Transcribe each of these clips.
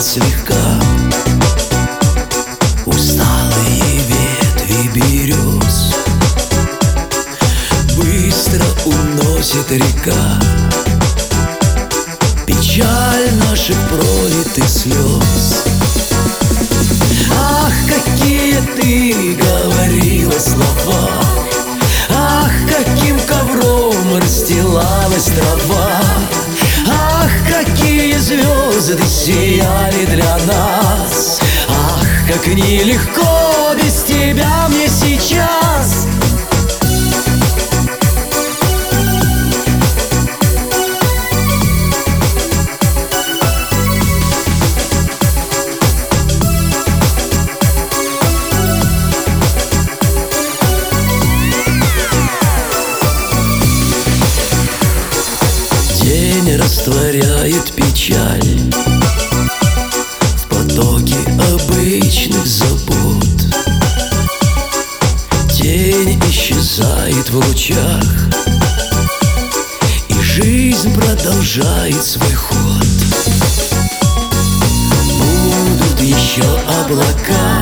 слегка. Усталые ветви берез быстро уносит река. Печаль наших пролитых слез. Ах, какие ты говорила слова! Ах, каким ковром расстилалась трава! Ах, какие звезды сияли для нас! Ах, как нелегко без тебя мне сейчас! День растворяет печаль в потоке обычных забот. День исчезает в лучах, и жизнь продолжает свой ход. Будут еще облака,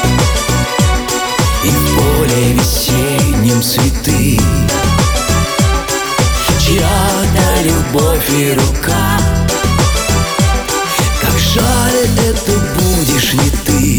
и в поле весеннем цветы. Чья-то любовь и рука. Как жаль, это будешь не ты.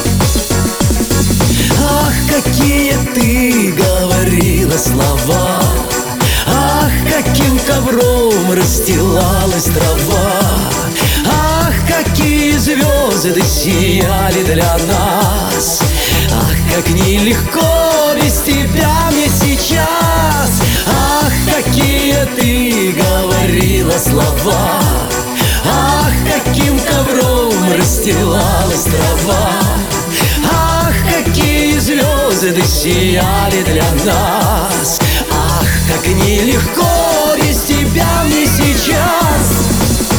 Ах, какие ты говорила слова! Ах, каким ковром расстилалась трава! Ах, какие звезды сияли для нас! Ах, как нелегко без тебя мне сейчас! Ах, какие ты говорила слова! Ах, каким ковром расстилалась трава! Ах, какие звезды сияли для нас! Ах, как нелегко без тебя мне сейчас!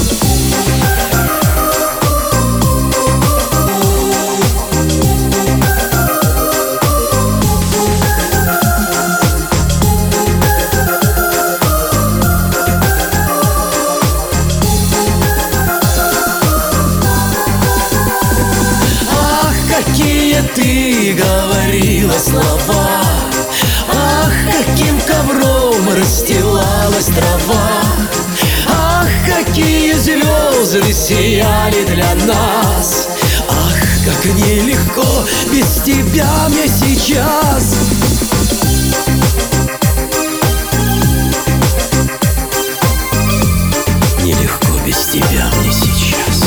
Какие ты говорила слова! Ах, каким ковром расстилалась трава! Ах, какие звезды сияли для нас! Ах, как нелегко без тебя мне сейчас! Нелегко без тебя мне сейчас.